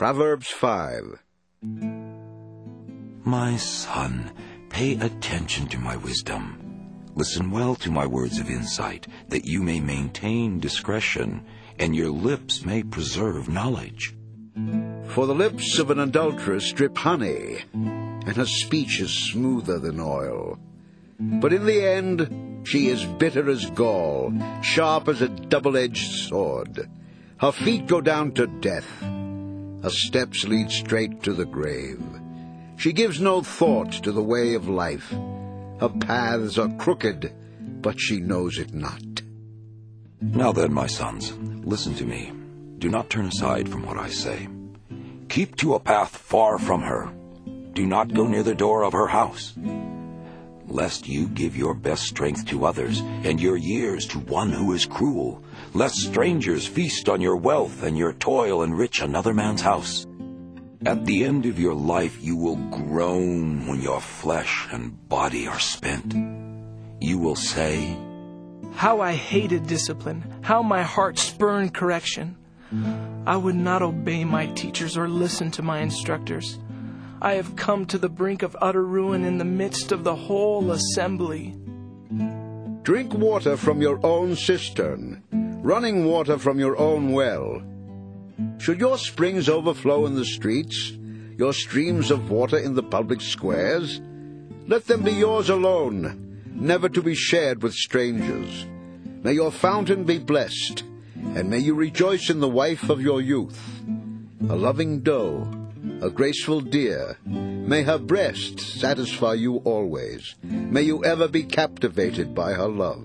Proverbs 5. My son, pay attention to my wisdom. Listen well to my words of insight, that you may maintain discretion, and your lips may preserve knowledge. For the lips of an adulteress drip honey, and her speech is smoother than oil. But in the end she is bitter as gall, sharp as a double-edged sword. Her feet go down to death. Her steps lead straight to the grave. She gives no thought to the way of life. Her paths are crooked, but she knows it not. Now then, my sons, listen to me. Do not turn aside from what I say. Keep to a path far from her. Do not go near the door of her house, lest you give your best strength to others, and your years to one who is cruel, lest strangers feast on your wealth, and your toil enrich another man's house. At the end of your life you will groan when your flesh and body are spent. You will say, "How I hated discipline, how my heart spurned correction. I would not obey my teachers or listen to my instructors. I have come to the brink of utter ruin in the midst of the whole assembly." Drink water from your own cistern, running water from your own well. Should your springs overflow in the streets, your streams of water in the public squares? Let them be yours alone, never to be shared with strangers. May your fountain be blessed, and may you rejoice in the wife of your youth. A loving doe, a graceful deer, may her breast satisfy you always. May you ever be captivated by her love.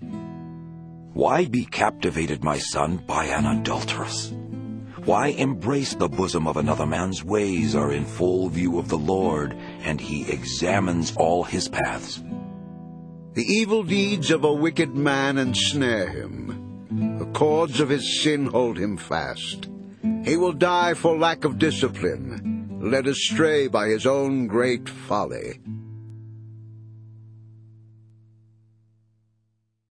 Why be captivated, my son, by an adulteress? Why embrace the bosom of another? Man's ways are in full view of the Lord, and he examines all his paths. The evil deeds of a wicked man ensnare him. The cords of his sin hold him fast. He will die for lack of discipline, led astray by his own great folly.